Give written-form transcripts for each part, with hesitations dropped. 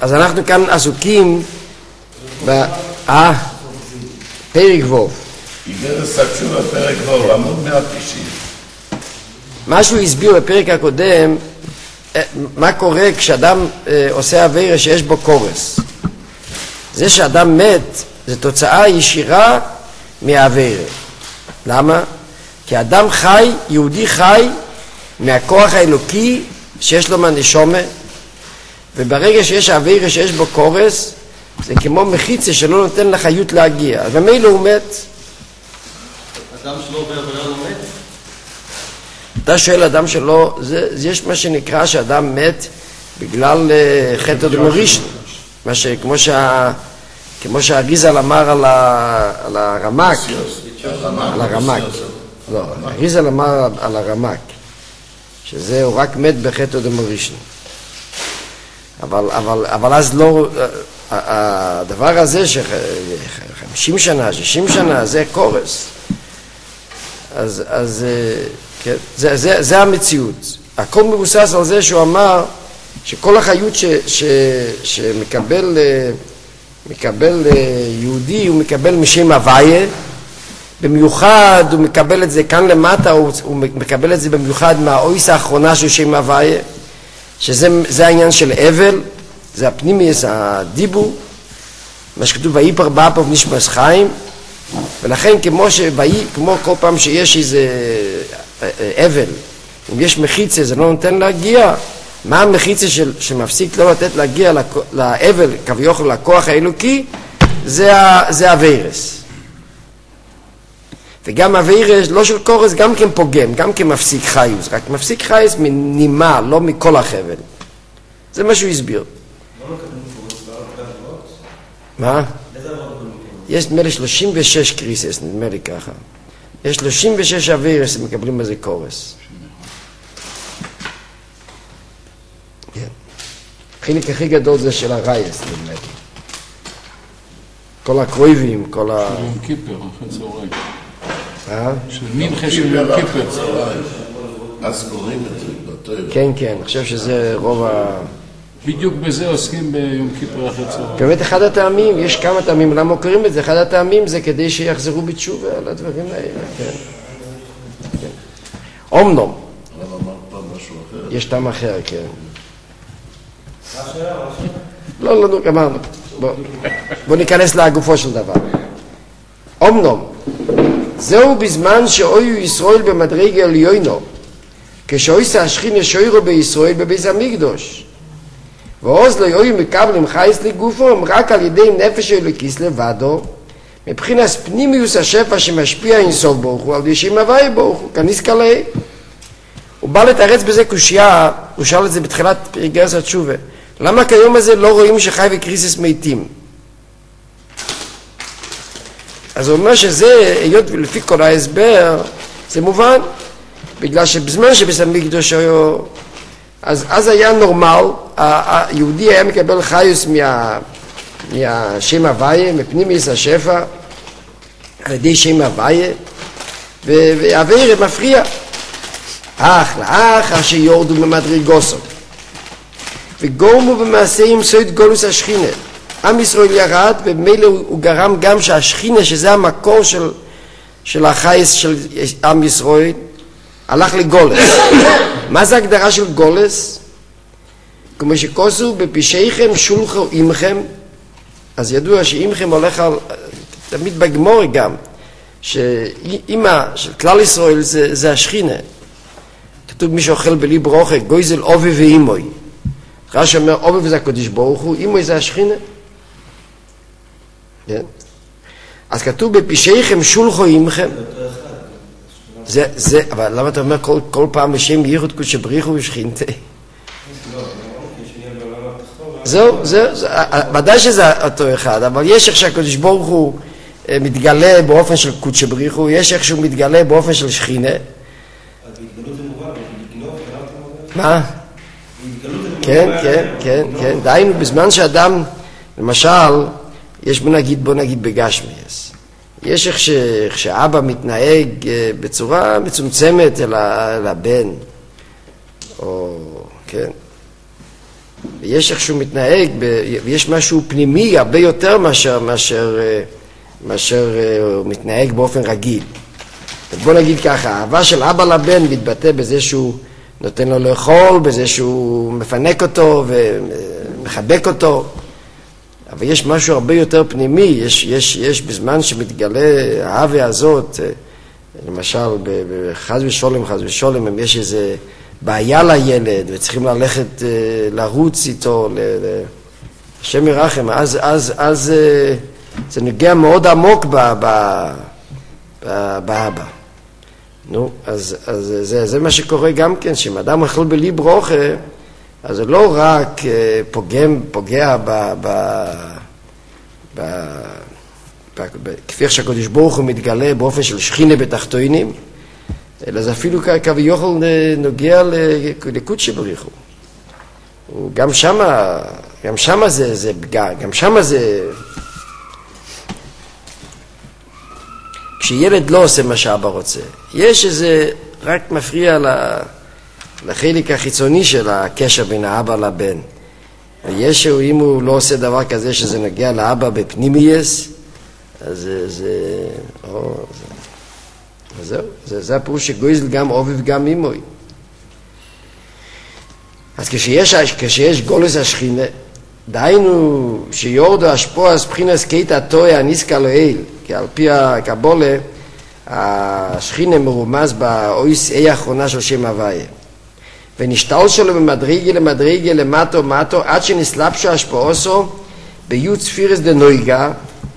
אז אנחנו כאן עסוקים פרק ווב. איגרס התשובה פרק ווב, עמוד 190. מה שהוא הסביר בפרק הקודם, מה קורה כשאדם עושה עבירה שיש בו קורס. זה שאדם מת, זה תוצאה ישירה מהעבירה. למה? כי אדם חי, יהודי חי, מהכוח האלוקי שיש לו מהנשומה, וברגע שיש עבירה שיש בו קורס, זה כמו מחיצה שלא נותן לחיות להגיע. ומילא הוא מת. אדם שלא עובר עבירה לא מת? אתה שואל אדם שלא, יש מה שנקרא שאדם מת בגלל חטא דמורישן. כמו שהאריזל אמר על הרמק. על הרמק. לא, האריזל אמר על הרמק. שזה הוא רק מת בחטא דמורישן. אבל אז לא, הדבר הזה ש50 שנה, 60 שנה, זה קורס. אז כן, זה המציאות. הכל מבוסס על זה שהוא אמר שכל החיות שמקבל יהודי, הוא מקבל משם הוויה, במיוחד הוא מקבל את זה כאן למטה, הוא מקבל את זה במיוחד מהאויס האחרונה של שם הוויה, שזה העניין של אבל, זה הפנימיוס, הדיבור, מה שכתוב ויפר באפו ונשמס חיים, ולכן כמו כל פעם שיש איזה אבל, אם יש מחיצה זה לא נותן להגיע, מה המחיצה שמפסיק לא לתת להגיע לאבל, כביכול לכוח האלוקי, זה הווירס. וגם הווירס, לא של קורס, גם כן פוגם, גם כן מפסיק חיוס, רק מפסיק חיוס מנימה, לא מכל החבל. זה מה שהוא הסביר. מה? יש נדמה לי 36 קריסס, נדמה לי ככה. יש 36 אווירס שמקבלים בזה קורס. כן. החלק הכי גדול זה של הרייס, נדמה לי. כל הקרויבים, כל ה... של יום כיפר, אחרי צהריים. של מנחה של יום כיפר. אז קוראים את זה בתואר. כן, כן, אני חושב שזה רוב ה... בדיוק בזה עוסקים ביום כיפר אחרי צהריים. באמת אחד הטעמים, יש כמה טעמים, למה קוראים את זה? אחד הטעמים זה כדי שיחזרו בתשובה על הדברים האלה, כן. אומנום. למה אמר פעם משהו אחר? יש טעם אחר, כן. לא, גמרנו. בוא ניכנס לגופו של דבר. אומנום. זהו בזמן שאויו ישראל במדרגה עליונו, כשאויסה השכינה שוירו בישראל בבית המקדוש. ועוז לא יהיו מקבלים חייס לגופו רק על ידי נפש אלוקיס לבדו, מבחינת פנימיוס השפע שמשפיע אינסוף ברוך הוא על ישים הוואי ברוך הוא, כניס קלעי. הוא בא לתרץ בזה קושייה, הוא שאל את זה בתחילת פרק גרס התשובה, למה כיום הזה לא רואים שחי וקריסס מתים? אז הוא אומר שזה, היות ולפי כל ההסבר, זה מובן, בגלל שבזמן שבית המקדוש היו, אז היה נורמל, היהודי היה מקבל חיוס מהשם הוויה, מפנימיוס השפע, על ידי שם הוויה, והעבירה מפריע. לאחר שיורדו במדרגוסו, וגורמו במעשה עם סוד גולוס השכינה. עם ישראל ירד, ובמילא הוא גרם גם שהשכינה, שזה המקור של החייס של עם ישראל, הלך לגולס. מה זה הגדרה של גולס? כמו שכוסו בפשעיכם שולחו עמכם, אז ידוע שעמכם הולך על, תמיד בגמור גם, שאמא של כלל ישראל זה השכינה. כתוב מי שאוכל בלי ברוכה, גויזל אובי ואימוי. רש"י אומר אובי זה הקדוש ברוך הוא, אימוי זה השכינה. כן? אז כתוב בפשעיכם שולחו עמכם. אבל למה אתה אומר כל פעם בשם ייחוד קודש בריחו ושכינתה? זהו, ודאי שזה אותו אחד, אבל יש איך שהקדוש ברוך הוא מתגלה באופן של קודש בריחו, יש איך שהוא מתגלה באופן של שכינה. מה? כן, דהיינו בזמן שאדם, למשל, יש בוא נגיד בגשמיאס, יש איך שאבא מתנהג בצורה מצומצמת אל הבן, או, כן, ויש איך שהוא מתנהג, ויש משהו פנימי הרבה יותר מאשר הוא מתנהג באופן רגיל. בוא נגיד ככה, האהבה של אבא לבן מתבטא בזה שהוא נותן לו לאכול, בזה שהוא מפנק אותו ומחבק אותו, אבל יש משהו הרבה יותר פנימי, יש בזמן שמתגלה האהבה הזאת, למשל בחז ושולם, אם יש איזה בעיה לילד וצריכים ללכת לרוץ איתו, השם ירחם, אז זה נוגע מאוד עמוק באבא. נו, אז זה מה שקורה גם כן, שאם אדם אוכל בלי ברוכה, אז זה לא רק פוגע כפי שהקדוש ברוך הוא מתגלה באופן של שכינה בתחתונים, אלא זה אפילו כביכול נוגע לקודשא בריך הוא. גם שמה זה פגע, גם שמה זה... כשילד לא עושה מה שאבא רוצה, יש איזה רק מפריע לחלק החיצוני של הקשר בין האבא לבן. ויש אם הוא לא עושה דבר כזה שזה נגיע לאבא בפנימייס, אז זהו, זה הפירוש שגויזל גם אוביב גם אימוי. אז כשיש גולוס השכינה, דהיינו שיורדו השפוע אז בחינס קייטה טועה הניסקה לאל, כי על פי הקבולה השכינה מרומז באויס אי האחרונה של שם הוויה, ונשתל שלו במדרגה למדרגה למטו עד שנסלבשו השפעוסו ביוד ספירס דנויגה.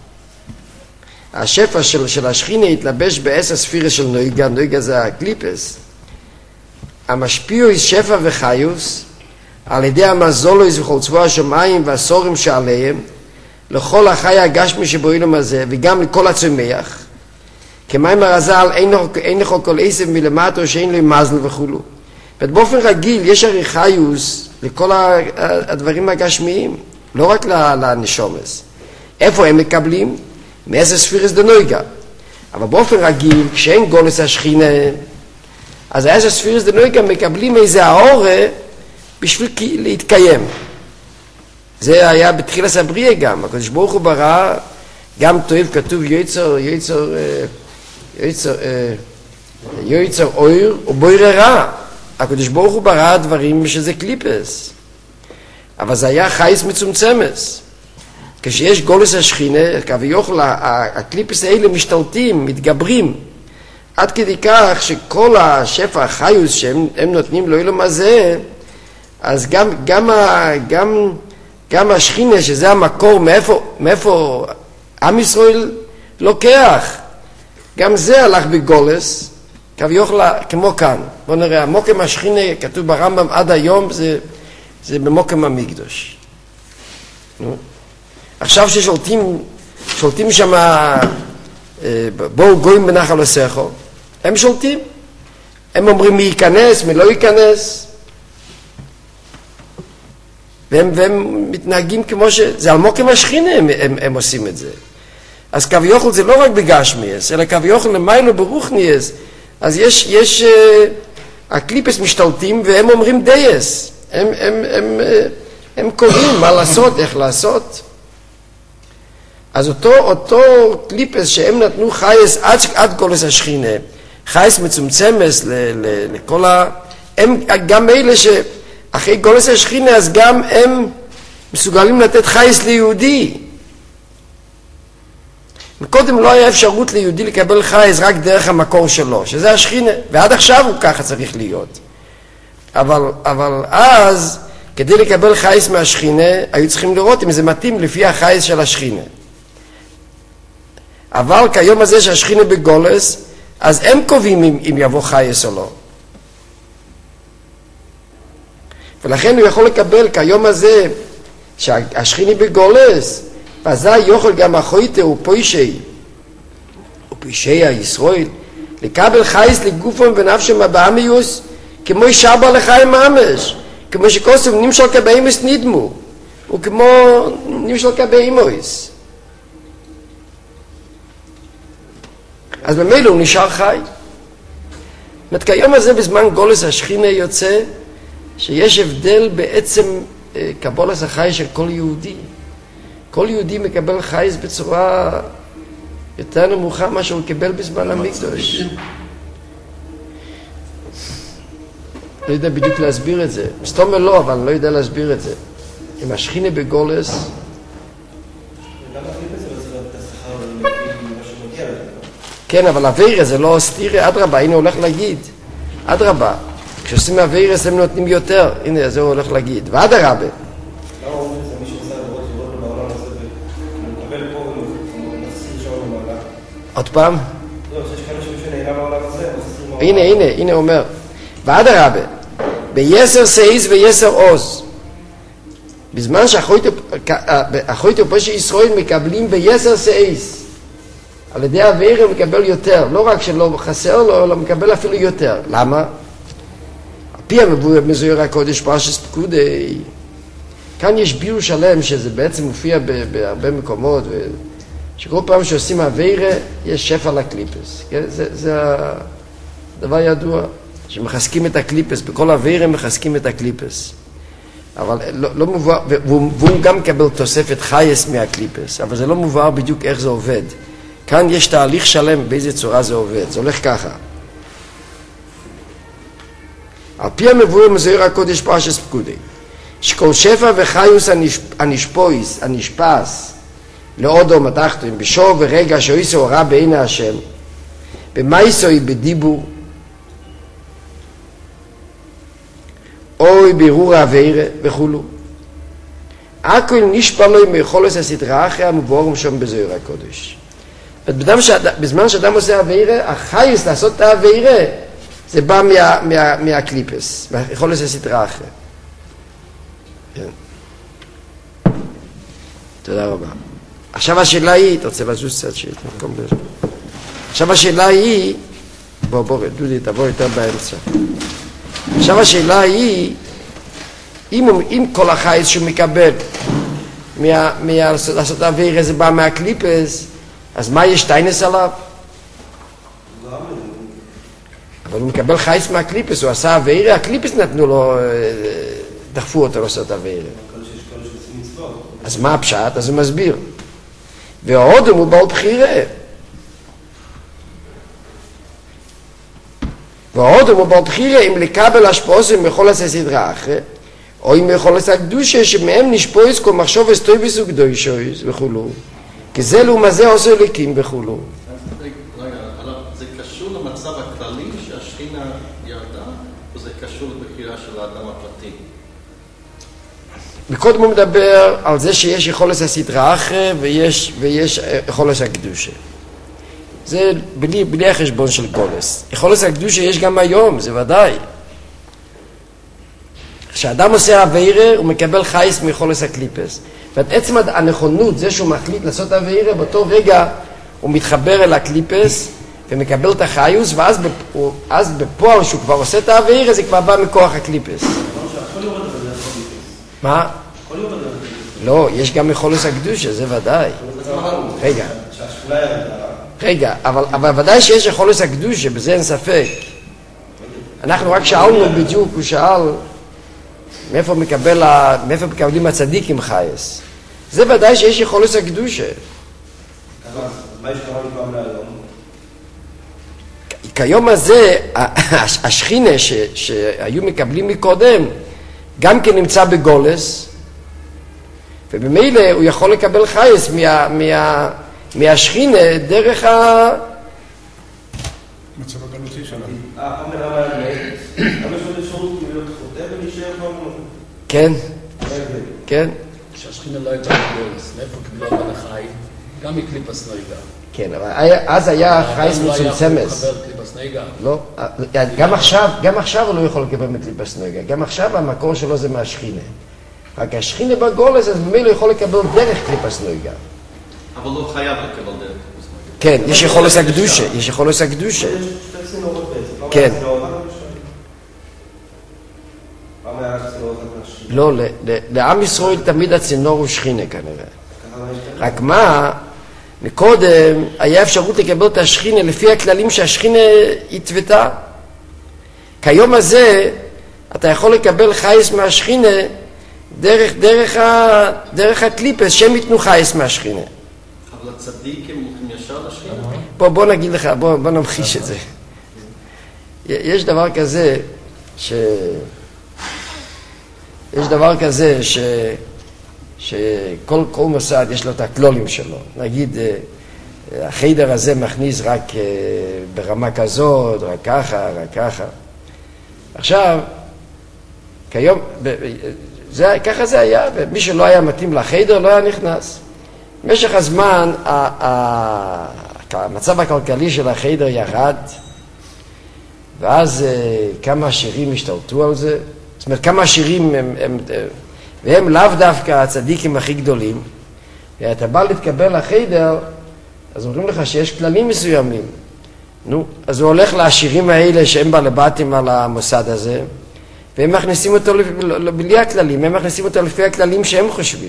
השפע של השכינה התלבש בעשר ספירס של נויגה, נויגה זה הקליפס, המשפיעו שפע וחיוס על ידי המזולויס וכל צבוע השמיים והסורים שעליהם לכל החי הגשמי שבאילום הזה וגם לכל הצומח, כמים הרזל אין לכל כל עשב מלמטו שאין לו מזל וכולו. ובאופן רגיל יש הרי חיוס לכל הדברים הגשמיים, לא רק לנשומס. איפה הם מקבלים? מאיזה ספירס דנויגה. אבל באופן רגיל, כשאין גולס השכינה, אז איזה ספירס דנויגה מקבלים איזה האורה בשביל להתקיים. זה היה בתחילת הבריאה גם. הקדוש ברוך הוא ברא, גם טוב כתוב יוצר אויר ובויר רע. הקדוש ברוך הוא ברא דברים שזה קליפס. אבל זה היה חייס מצומצמס. כשיש גולוס השכינה, כביכול הקליפס האלה משתלטים, מתגברים. עד כדי כך שכל השפע החיוס שהם נותנים לו אילום הזה, אז גם השכינה, שזה המקור מאיפה עם ישראל לוקח, גם זה הלך בגולס, כביכול כמו כאן. בואו נראה, המוקם השכינה, כתוב ברמב"ם עד היום, זה במוקם המקדוש. עכשיו ששולטים שם, בואו גויים בנחל הסכו, הם שולטים. הם אומרים מי ייכנס, מי לא ייכנס. והם מתנהגים כמו זה על מוקם השכינה הם עושים את זה. אז כביכול זה לא רק בגשמיאס, אלא כביכול למיילו ברוחניאס. אז יש הקליפס משתלטים והם אומרים דייס. הם קוראים מה לעשות, איך לעשות. אז אותו קליפס שהם נתנו חייס עד גולס השכינה, חייס מצומצמס לכל הם גם אלה שאחרי גולס השכינה, אז גם הם מסוגלים לתת חייס ליהודי. מקודם לא היה אפשרות ליהודי לקבל חייס רק דרך המקור שלו, שזה השכינה, ועד עכשיו הוא ככה צריך להיות. אבל אז, כדי לקבל חייס מהשכינה, היו צריכים לראות אם זה מתאים לפי החייס של השכינה. אבל כיום הזה שהשכינה בגולס, אז הם קובעים אם יבוא חייס או לא. ולכן הוא יכול לקבל כיום הזה שהשכינה בגולס, אז יוכל גם החויטה ופוישי הישראל, לקבל חייס לגופם ונפשם הבאמיוס, כמו שבר לחיים ממש, כמו שכוסף נמשל כבאימוס נדמו, וכמו נמשל כבאימוס. אז במילא הוא נשאר חי. זאת כיום הזה בזמן גולס השכינה יוצא, שיש הבדל בעצם קבולת החייס של כל יהודי. כל יהודי מקבל חייס בצורה יותר נמוכה מה שהוא קיבל בזמן המקדוש. לא יודע בדיוק להסביר את זה. מסתום לא, אבל אני לא יודע להסביר את זה. עם השכינה בגולס... כן, אבל אווירה זה לא סתירה, אדרבה, הנה הולך להגיד. אדרבה, כשעושים אווירה הם נותנים יותר. הנה, זה הוא הולך להגיד. ואדרבה. למה אומרים שזה מישהו עושה לראות לראות בעולם הזה ומקבל פה ומחסיר שם במעלה? עוד פעם? לא, שיש כאלה שמישהו נהנה בעולם הזה, מחסיר מעולם. הנה אומר. ואדרבה, ביסר סייס ויסר עוז. בזמן שאחוית ופושע ישראל מקבלים ביסר סייס. על ידי האוויר הוא מקבל יותר. לא רק שלא חסר לו, אלא מקבל אפילו יותר. למה? על פי המבואר מזוהר הקודש פרשת פקודי. כאן יש ביור שלם שזה בעצם מופיע בהרבה מקומות, שכל פעם שעושים האוויר יש שפע לקליפס. זה הדבר ידוע, שמחזקים את הקליפס. בכל האוויר הם מחזקים את הקליפס. אבל לא מובא, והוא גם מקבל תוספת חייס מהקליפס, אבל זה לא מובא בדיוק איך זה עובד. כאן יש תהליך שלם באיזה צורה זה עובד. זה הולך ככה. על פי המבואר מזוהר הקודש פרשת פקודי, שכל שפע וחיוס הנשפויס, הנשפס, לאודום התחתון, בשור ורגע שאיסו הורא בעיני השם, במייסוי בדיבור, אוי בירור האווירה וכולו. הכל נשפע לו עם יכולת הסדרה אחרי המבואר שם בזוהר הקודש. בזמן שאדם עושה האווירה, החייס לעשות את האווירה, זה בא מהקליפס, מהיכולת הסדרה אחרי. כן. תודה רבה. עכשיו השאלה היא, אתה רוצה לזוז קצת מקום בזה. עכשיו השאלה היא, בוא, דודי, תבוא יותר באמצע. עכשיו השאלה היא, אם כל החייס שהוא מקבל לעשות האווירה, זה בא מהקליפס, אז מה יש טיינס עליו? אבל הוא מקבל חייס מהקליפס, הוא עשה אווירה, הקליפס נתנו לו, דחפו אותו לעשות אווירה. אז מה הפשט? אז הוא מסביר. והאודם הוא בעל בחירה. והאודם הוא בעל בחירה אם לקבל השפעוסם יכול לעשות סדרה אחרת, או אם יכול לעשות קדושה שמהם נשפויס כל מחשוב וסטויבס וקדושויס וכולו. כי זה לעומת זה עושה אליקים וכולו. רגע, זה קשור למצב הכללי שהשכינה ירדה, או זה קשור לבחירה של האדם הפרטי? מקודם הוא מדבר על זה שיש יכולת הסדרה אחרי ויש יכולת הקדושה. זה בלי החשבון של גולס. יכולת הקדושה יש גם היום, זה ודאי. כשאדם עושה אווירה, הוא מקבל חייס מיכולת הקליפס. ועצם הנכונות, זה שהוא מחליט לעשות אווירה, באותו רגע הוא מתחבר אל הקליפס ומקבל את החיוס, ואז בפועל שהוא כבר עושה את האווירה, זה כבר בא מכוח הקליפס. מה? לא, יש גם יכולת הקדושה, זה ודאי. רגע, אבל ודאי שיש יכולת הקדושה, בזה אין ספק. אנחנו רק שאלנו בדיוק, הוא שאל מאיפה מקבלים הצדיקים חייס. זה ודאי שיש יכולת הקדושה. מה יש קרה מפעם להיום? כיום הזה, השכינה שהיו מקבלים מקודם, גם כן נמצא בגולס, ובמילא הוא יכול לקבל חייס מהשכינה דרך מצב הגלותי שלנו. למה יש עוד אפשרות להיות חוטא ולהישאר פעם? כן, כן. כשהשכינה לא הייתה בגולס, מאיפה קיבלו הבן החי? גם מקליפס נויגה. כן, אבל אז היה חייס מצומצמס. לא, גם עכשיו הוא לא יכול לקבל מקליפס נויגה. גם עכשיו המקור שלו זה מהשכינה. רק השכינה בגולס, אז ממילא יכול לקבל דרך קליפס נויגה. אבל לא חייב לקבל דרך קליפס נויגה. כן, יש יכולת הקדושה, יש יכולת הקדושה. יש שתי צינורות בעצם. כן. פעם היה צינורות מהשכינה. לא, לעם ישראל תמיד הצינור הוא שכינה כנראה. רק מה, מקודם היה אפשרות לקבל את השכינה לפי הכללים שהשכינה התוותה. כיום הזה אתה יכול לקבל חייס מהשכינה דרך הקליפס, שהם ייתנו חייס מהשכינה. אבל הצדיקים הולכים ישר לשכינה? בוא נגיד לך, בוא נמחיש את זה. יש דבר כזה שכל מוסד יש לו את הכלולים שלו. נגיד, החיידר הזה מכניס רק ברמה כזאת, רק ככה. עכשיו, כיום, ככה זה היה, ומי שלא היה מתאים לחיידר לא היה נכנס. במשך הזמן, המצב הכלכלי של החיידר ירד, ואז כמה עשירים השתלטו על זה. זאת אומרת, כמה עשירים והם לאו דווקא הצדיקים הכי גדולים. ואתה בא להתקבל לחיידר, אז אומרים לך שיש כללים מסוימים. נו, אז הוא הולך לעשירים האלה שהם בעלבתים על המוסד הזה, והם מכניסים אותו בלי הכללים, הם מכניסים אותו לפי הכללים שהם חושבים.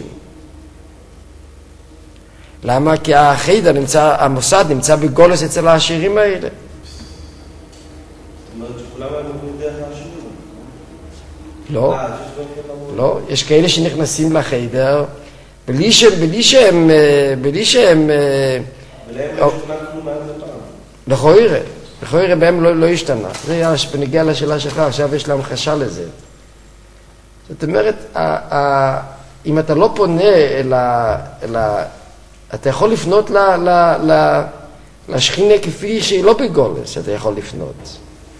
למה? כי החיידר המוסד נמצא בגולס אצל העשירים האלה. זאת אומרת שכולם היו מבינים דרך העשירים? לא, יש כאלה שנכנסים לחיידר בלי שהם ולהם לא השתנה כלום מאז הפעם. לכאורה בהם לא השתנה. זה היה בנגיע לשאלה שלך, עכשיו יש לה המחשה לזה. זאת אומרת, אם אתה לא פונה אתה יכול לפנות לשכינה כפי שהיא לא בגולס, אתה יכול לפנות.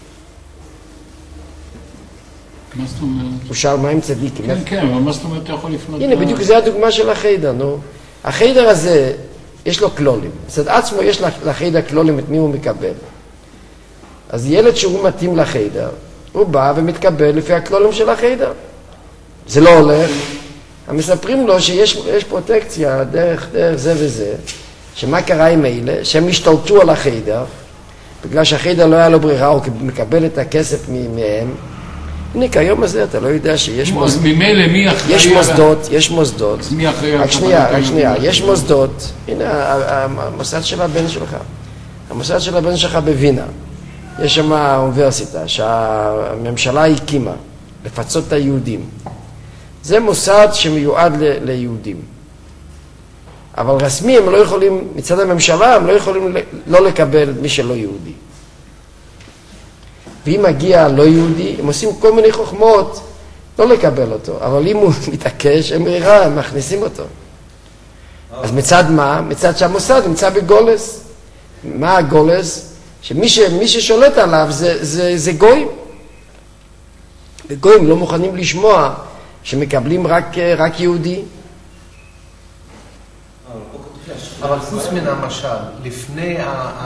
מה זאת אומרת? הוא שאל מה עם צדיקים. כן, אבל מה זאת אומרת אתה יכול לפנות? הנה, בדיוק זה הדוגמה של החיידר, נו. החיידר הזה, יש לו כלולים. מצד עצמו יש לחיידר כלולים, את מי הוא מקבל. אז ילד שהוא מתאים לחיידר, הוא בא ומתקבל לפי הכלולים של החיידר. זה לא הולך. המספרים לו שיש פרוטקציה דרך זה וזה, שמה קרה עם אלה, שהם השתלטו על החיידר, בגלל שהחיידר לא היה לו ברירה, הוא מקבל את הכסף מהם. הנה, כיום הזה אתה לא יודע שיש אז ממילא מי אחראי? יש מוסדות. אז מי אחראי? רק שנייה, יש מוסדות. הנה, המוסד של הבן שלך. המוסד של הבן שלך בווינה. יש שם אוניברסיטה שהממשלה הקימה לפצות את היהודים. זה מוסד שמיועד ליהודים. אבל רסמי הם לא יכולים, מצד הממשלה הם לא יכולים לא לקבל מי שלא יהודי. ואם מגיע לא יהודי, הם עושים כל מיני חוכמות לא לקבל אותו. אבל אם הוא מתעקש, הם ברירה, הם מכניסים אותו. אז מצד מה? מצד שהמוסד נמצא בגולס. מה הגולס? שמי ששולט עליו זה גויים. וגויים לא מוכנים לשמוע שמקבלים רק יהודי. אבל חוץ מן המשל, לפני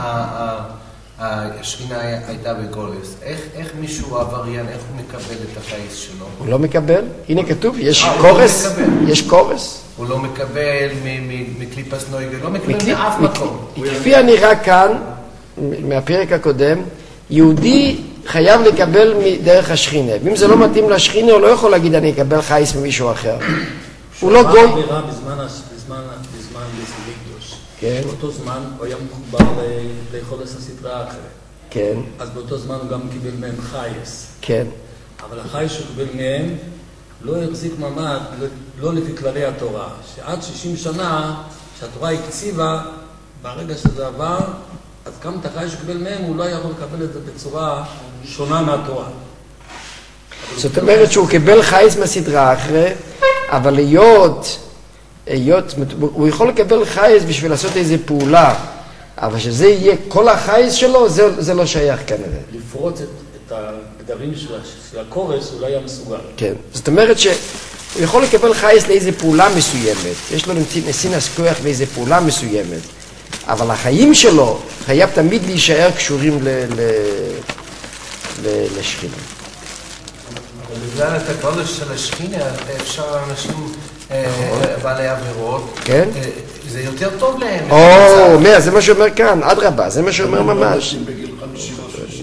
השכינה הייתה בגולס, איך מישהו עבריין, איך הוא מקבל את החייס שלו? הוא לא מקבל? הנה כתוב, יש קורס. יש קורס. הוא לא מקבל מקליפס נויגל, לא מקבל מאף מקום. כפי הנראה כאן, מהפרק הקודם, יהודי חייב לקבל דרך השכינה. ואם זה לא מתאים לשכינה, הוא לא יכול להגיד אני אקבל חייס ממישהו אחר. הוא לא גוי. בזמן בזליקדוש. כן. באותו זמן הוא היה מחובר ליכולת הסדרה אחרת. כן. אז באותו זמן הוא גם קיבל מהם חייס. כן. אבל החייס שהוא קיבל מהם לא החזיק מעמד, לא לפי כללי התורה. שעד 60 שנה שהתורה הקציבה, ברגע שזה עבר, אז גם את החייס שהוא קיבל מהם הוא לא יכול לקבל את זה בצורה שונה מהתורה. זאת אומרת שהוא קיבל חייס מהסדרה אחרת, אבל הוא יכול לקבל חייס בשביל לעשות איזו פעולה, אבל שזה יהיה כל החייס שלו, זה לא שייך כנראה. לפרוץ את הגדרים של הקורס, אולי היה מסוגל. כן, זאת אומרת שהוא יכול לקבל חייס לאיזו פעולה מסוימת, יש לו נסינס כוח באיזו פעולה מסוימת, אבל החיים שלו חייב תמיד להישאר קשורים לשכינה. בגלל את הגודל של השכינה, אפשר אנשים בעלי עבירות, זה יותר טוב להם. זה מה שאומר כאן, עד רבה, זה מה שאומר ממש. בגיל 50 או 60.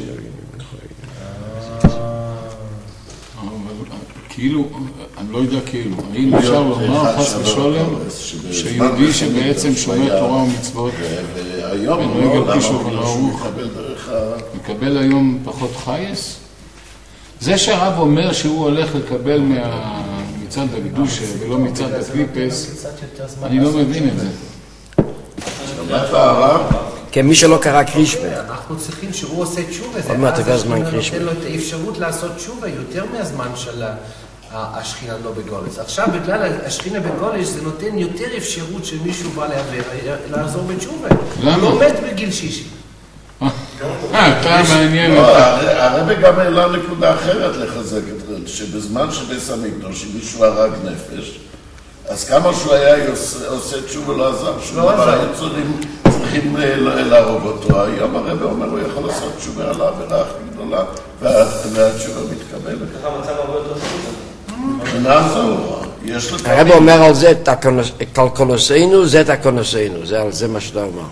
כאילו, אני לא יודע כאילו, האם אפשר לומר חס ושלום שיהודי שבעצם שומר תורה ומצוות ונוהג על פי שולחן ערוך מקבל היום פחות חייס? זה שהרב אומר שהוא הולך לקבל מצד הקדושה ולא מצד הקליפס, אני לא מבין את זה. שמעת הרב? כן, מי שלא קרא קרישבה. אנחנו צריכים שהוא עושה תשובה. עוד מעט תקרא זמן קרישבה. נותן לו את האפשרות לעשות תשובה יותר מהזמן של השכינה לא בגולש. עכשיו, בגלל השכינה בגולש, זה נותן יותר אפשרות שמישהו בא לעזור בתשובה. למה? הוא לא מת בגיל 60. אתה מעניין לא, אותי. הרב גם העלה נקודה אחרת לחזק את זה, שבזמן שבס המקדוש, אם מישהו הרג נפש, אז כמה שהוא היה עושה תשובה לא עזר, שום דבר היו צריכים להרוג אותו. היום הרב אומר, הוא יכול לעשות תשובה על העבירה הכי גדולה, והתשובה מתקבלת. ככה המצב הרבה יותר טוב. מה זהו? יש לך... הרב אומר על זה, קלקולוסינו, זה תקונוסינו, זה מה שאתה אומר.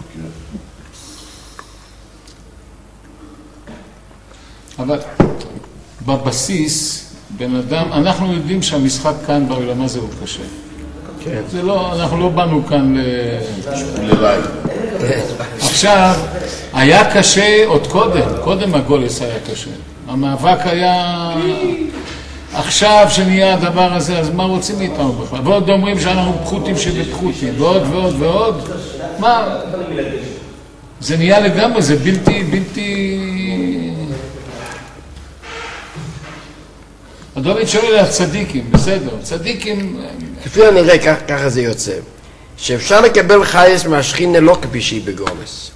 אבל בבסיס, בן אדם, אנחנו יודעים שהמשחק כאן בעולם הזה הוא קשה. זה לא, אנחנו לא באנו כאן ללילה. עכשיו, היה קשה עוד קודם הגולס היה קשה. המאבק היה... עכשיו שנהיה הדבר הזה, אז מה רוצים איתנו בכלל? ועוד אומרים שאנחנו פחותים שבפחותים, ועוד ועוד ועוד. מה? זה נהיה לגמרי, זה בלתי... הדוד שואל על הצדיקים, בסדר, צדיקים... כפי הנראה, ככה זה יוצא, שאפשר לקבל חייס מהשכינה לא כפי שהיא בגולס.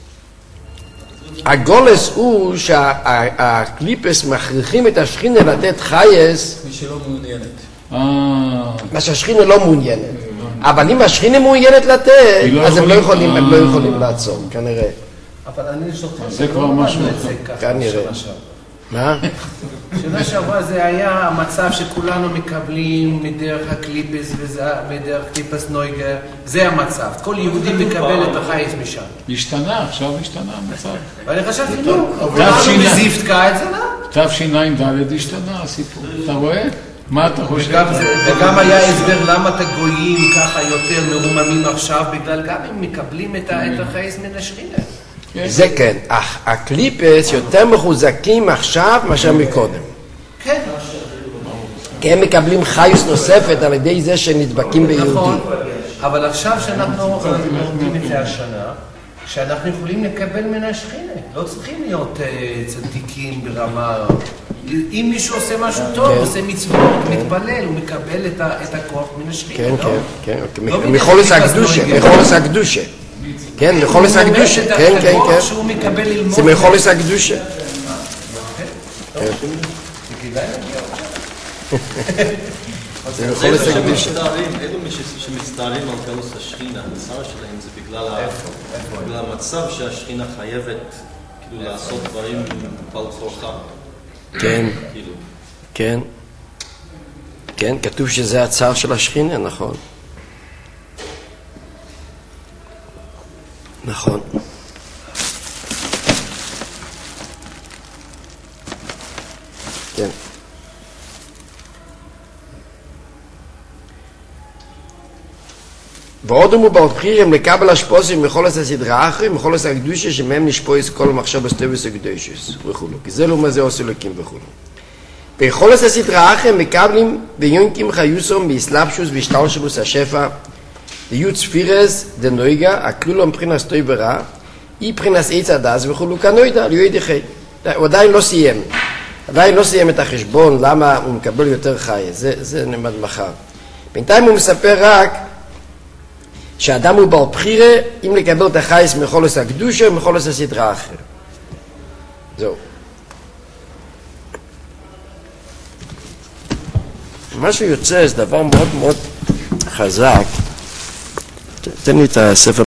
הגולס הוא שהקליפס מכריחים את השכינה לתת חייס... מי שלא מעוניינת. מה שהשכינה לא מעוניינת. אבל אם השכינה מעוניינת לתת, אז הם לא יכולים לעצור, כנראה. אבל אני שוכח. זה כבר משהו אחר. כנראה. מה? שנה שעברה זה היה המצב שכולנו מקבלים מדרך הקליפס ומדרך קליפס נויגר, זה המצב, כל יהודי מקבל את החייס משם. השתנה, עכשיו השתנה המצב. ואני חשבתי, לא, כולנו בזיפתקה את זה, לא? תשע"ד השתנה הסיפור, אתה רואה? מה אתה חושב? וגם היה הסבר למה את הגויים ככה יותר מרוממים עכשיו, בגלל גם הם מקבלים את החייס מן השכינה. זה כן, הקליפס יותר מחוזקים עכשיו מאשר מקודם. כן. כי הם מקבלים חייס נוספת על ידי זה שנדבקים ביהודי. נכון, אבל עכשיו שאנחנו לומדים את זה השנה, שאנחנו יכולים לקבל מן השכינה, לא צריכים להיות צדיקים ברמה... אם מישהו עושה משהו טוב, עושה מצוות, מתפלל, הוא מקבל את הכוח מן השכינה, לא? כן, כן, מחולס הקדושה. כן, מחולס הקדושה, כן, כן, כן. זה מחולס הקדושה. זה מחולס הקדושה. אלו שמצטערים על גלוס השכינה, הצער שלהם זה בגלל המצב שהשכינה חייבת לעשות דברים בעל צורכם. כן, כן. כן, כתוב שזה הצער של השכינה, נכון. נכון. כן. ועוד הוא בעל בחירים לקבל השפוסים מחולס הסדרה אחרי, מחולס הקדושה שמהם נשפויס כל מחשב הסטובס הקדושס וכולו. כי זה לא מה זה עושה לקים וכולו. בחולס הסדרה אחרי מקבלים ויונקים חיוסום באסלאפשוס והשתלשלוס השפע ליוד ספירס דנויגה, הכלולו מבחינס טוי ברע, אי מבחינס עץ הדס וכולו כנוידה, ליועד יחי. הוא עדיין לא סיים. עדיין לא סיים את החשבון למה הוא מקבל יותר חי. זה נמד מחר. בינתיים הוא מספר רק שהאדם הוא בעל בחירה אם לקבל את החייס מחולס הקדושה או מחולס הסדרה אחר. זהו. מה שיוצא זה דבר מאוד מאוד חזק. תן לי את הספר